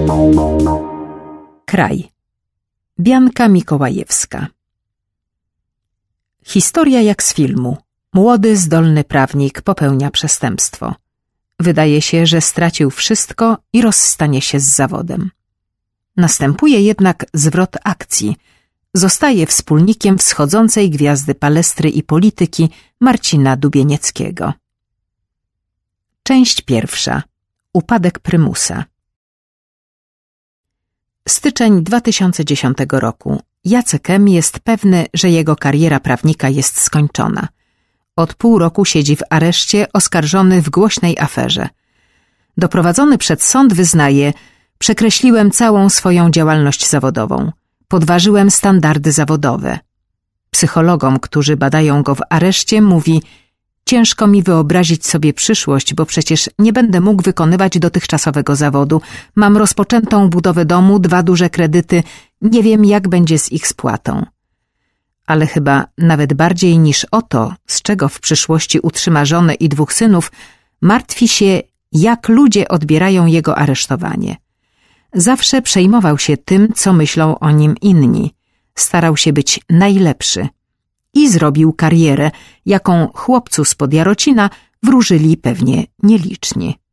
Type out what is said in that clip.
Kraj. Bianka Mikołajewska. Historia jak z filmu. Młody, zdolny prawnik popełnia przestępstwo. Wydaje się, że stracił wszystko i rozstanie się z zawodem. Następuje jednak zwrot akcji. Zostaje wspólnikiem wschodzącej gwiazdy palestry i polityki Marcina Dubienieckiego. Część pierwsza. Upadek prymusa. Styczeń 2010 roku. Jacek M. jest pewny, że jego kariera prawnika jest skończona. Od pół roku siedzi w areszcie, oskarżony w głośnej aferze. Doprowadzony przed sąd wyznaje: przekreśliłem całą swoją działalność zawodową. Podważyłem standardy zawodowe. Psychologom, którzy badają go w areszcie, mówi: ciężko mi wyobrazić sobie przyszłość, bo przecież nie będę mógł wykonywać dotychczasowego zawodu. Mam rozpoczętą budowę domu, 2 duże kredyty, nie wiem, jak będzie z ich spłatą. Ale chyba nawet bardziej niż o to, z czego w przyszłości utrzyma żonę i 2 synów, martwi się, jak ludzie odbierają jego aresztowanie. Zawsze przejmował się tym, co myślą o nim inni. Starał się być najlepszy. I zrobił karierę, jaką chłopcu spod Jarocina wróżyli pewnie nieliczni.